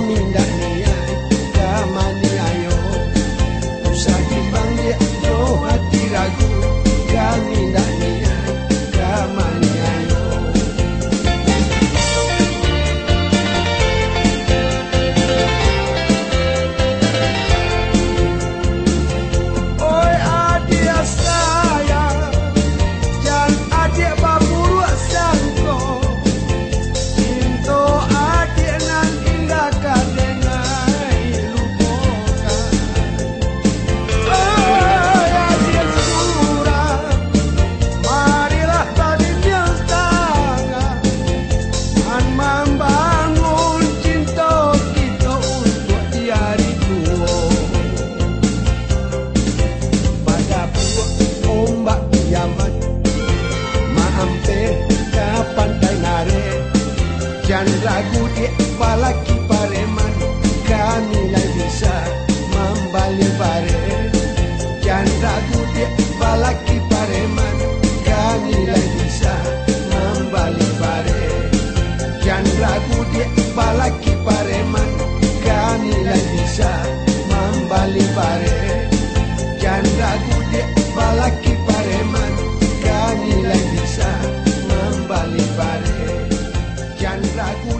kami ndak niat kamani ayo usah timbang dia no hati ragu kami ndak niat kamani ayo. Oi adik sayang jan adik baburu sangko cinta adik nan indah kadengai lupakan. Oi adik surah marilah tadi biasa man membangun cinta kita untuk di hari tua. Pada puak ombak kiamat maampe ke pantai ngare jan ragu di balaki pareman kami lai bisa membalik pare jan ragu di balaki pareman kami lai bisa membalik pare jan ragu di balaki pareman kami lai bisa membalik pare jan ragu di balaki pareman kami lai bisa membalik pare jan ragu